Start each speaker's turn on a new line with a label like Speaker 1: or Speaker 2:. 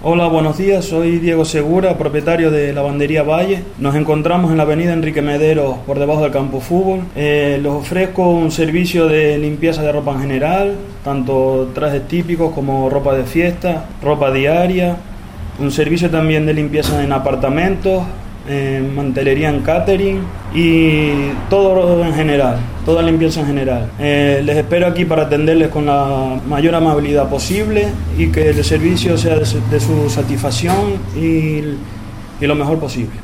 Speaker 1: Hola, buenos días, soy Diego Segura, propietario de Lavandería Valle. Nos encontramos en la avenida Enrique Medero, por debajo del campo fútbol. Les ofrezco un servicio de limpieza de ropa en general, tanto trajes típicos como ropa de fiesta, ropa diaria, un servicio también de limpieza en apartamentos, mantelería en catering y todo en general, toda limpieza en general. Les espero aquí para atenderles con la mayor amabilidad posible y que el servicio sea de su satisfacción y lo mejor posible.